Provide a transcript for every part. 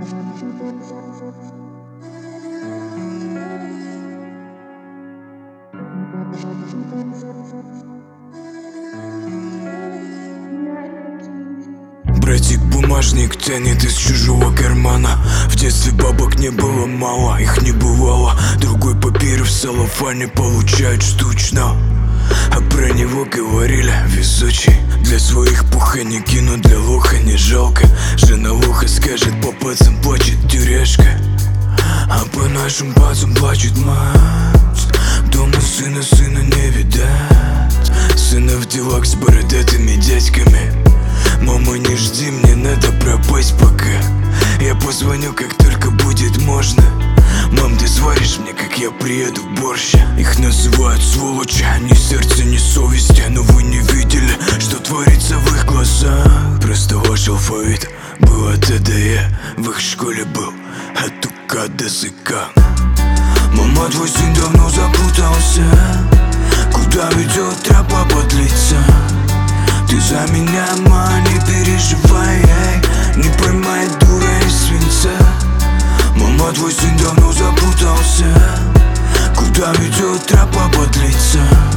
Братик бумажник тянет из чужого кармана. В детстве бабок не было мало, их не бывало. Другой папир в целлофане получают штучно. А про него говорили везучий. Для своих пуха не кину, для лоха не жалко. Жена лоха скажет, по пацам плачет тюрешка. А по нашим пацам плачет мать. Дома сына не видать. Сына в делах с бородатыми дядьками. Мама, не жди, мне надо пропасть пока. Я позвоню, как только будет можно. Мам, ты сваришь мне, как я приеду в борщ. Их называют сволочи, ни сердца, ни совести. Но вы не видели, что творится в их глазах. Просто ваш алфавит был от А до Я. В их школе был от УК до ЗК. Мама, твой сын давно запутался. Куда ведет тропа подлиться? Ты за меня, ма, не переживай, не поймай, дура из свинца. Мама, твой сын давно запутался. Куда ведет тропа подлиться?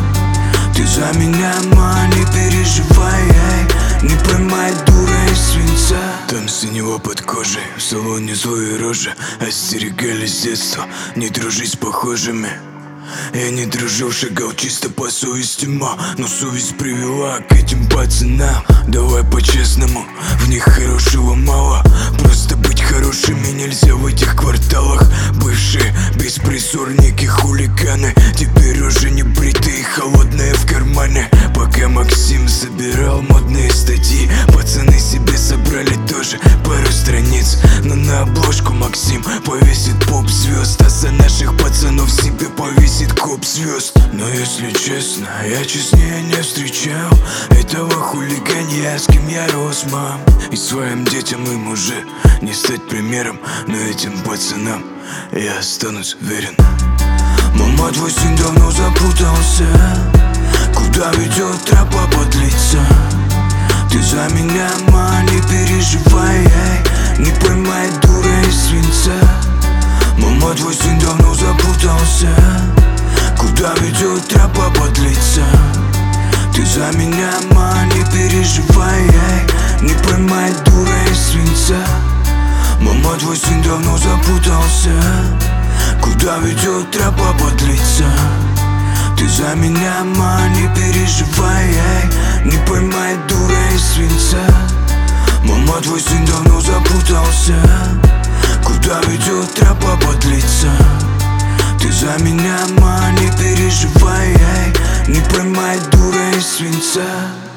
Ты за меня, ма, не переживай, не поймай, дура из свинца. Там синего под кожей, в салоне злые рожи. Остерегали с детства не дружить с похожими. Я не дружил, шагал чисто по совести, ма. Но совесть привела к этим пацанам. Давай по-честному, в них хорошего мало. Просто быть хорошими нельзя в этих кварталах. Бывшие беспризорники, хулиганы. Теперь уже не бритые, холодные в кармане. Пока Максим собирал модные статьи, пацаны себе собрали тоже пару страниц. Но на обложку Максим повесит поп-звезд, а за наших пацанов себе повесит коп-звезд. Но если честно, я честнее не встречал этого хулиганья, с кем я рос, мам. И своим детям им уже не стать примером, но этим пацанам я останусь верен. Мама, твой сын давно запутался. Куда ведет тропа подлиться? Ты за меня, ма, не переживай, не поймай, дура из свинца. Мама, твой сын давно запутался. Куда ведет тропа подлиться? Ты за меня, ма, не переживай, не поймай, дура из свинца. Мама, твой сын давно запутался. Куда ведет тропа подлиться? Ты за меня, ма, не переживай, не поймай, дура из свинца. Мама, твой сын давно запутался. Куда ведет тропа подлиться? Ты за меня, ма, не переживай, не поймай, дура из свинца.